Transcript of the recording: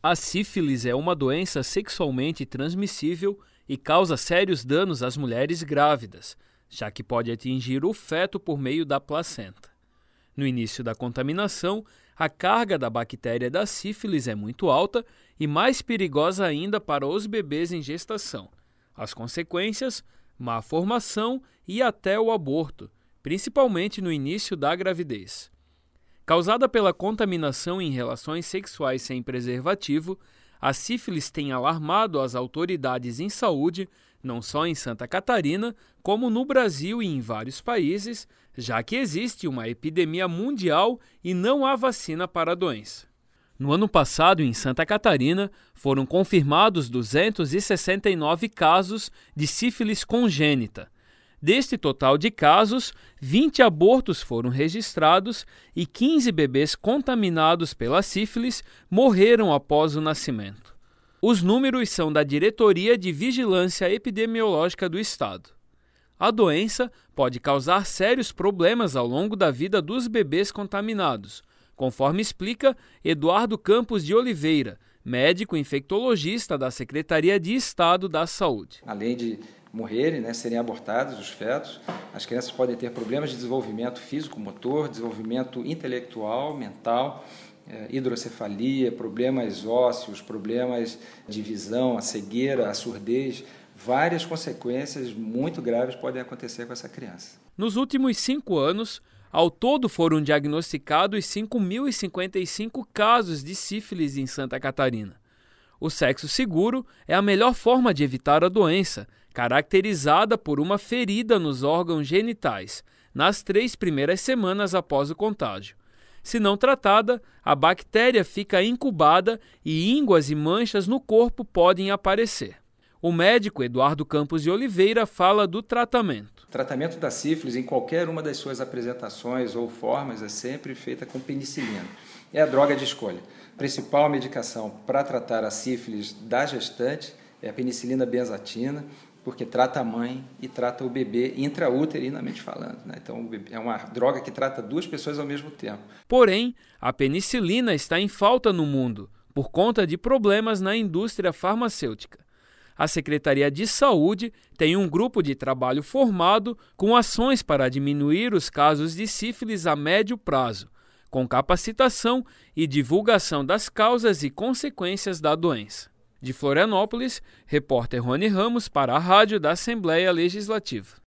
A sífilis é uma doença sexualmente transmissível e causa sérios danos às mulheres grávidas, já que pode atingir o feto por meio da placenta. No início da contaminação, a carga da bactéria da sífilis é muito alta e mais perigosa ainda para os bebês em gestação. As consequências: má formação e até o aborto, principalmente no início da gravidez. Causada pela contaminação em relações sexuais sem preservativo, a sífilis tem alarmado as autoridades em saúde, não só em Santa Catarina, como no Brasil e em vários países, já que existe uma epidemia mundial e não há vacina para a doença. No ano passado, em Santa Catarina, foram confirmados 269 casos de sífilis congênita. Deste total de casos, 20 abortos foram registrados e 15 bebês contaminados pela sífilis morreram após o nascimento. Os números são da Diretoria de Vigilância Epidemiológica do Estado. A doença pode causar sérios problemas ao longo da vida dos bebês contaminados, conforme explica Eduardo Campos de Oliveira, médico infectologista da Secretaria de Estado da Saúde. Além de morrerem, serem abortados os fetos, as crianças podem ter problemas de desenvolvimento físico-motor, desenvolvimento intelectual, mental, hidrocefalia, problemas ósseos, problemas de visão, a cegueira, a surdez. Várias consequências muito graves podem acontecer com essa criança. Nos últimos 5 anos, ao todo foram diagnosticados 5.055 casos de sífilis em Santa Catarina. O sexo seguro é a melhor forma de evitar a doença, caracterizada por uma ferida nos órgãos genitais, nas 3 primeiras semanas após o contágio. Se não tratada, a bactéria fica incubada e ínguas e manchas no corpo podem aparecer. O médico Eduardo Campos de Oliveira fala do tratamento. O tratamento da sífilis, em qualquer uma das suas apresentações ou formas, é sempre feita com penicilina. É a droga de escolha. A principal medicação para tratar a sífilis da gestante é a penicilina benzatina, porque trata a mãe e trata o bebê intrauterinamente falando. Então, é uma droga que trata 2 pessoas ao mesmo tempo. Porém, a penicilina está em falta no mundo, por conta de problemas na indústria farmacêutica. A Secretaria de Saúde tem um grupo de trabalho formado com ações para diminuir os casos de sífilis a médio prazo, com capacitação e divulgação das causas e consequências da doença. De Florianópolis, repórter Rony Ramos para a Rádio da Assembleia Legislativa.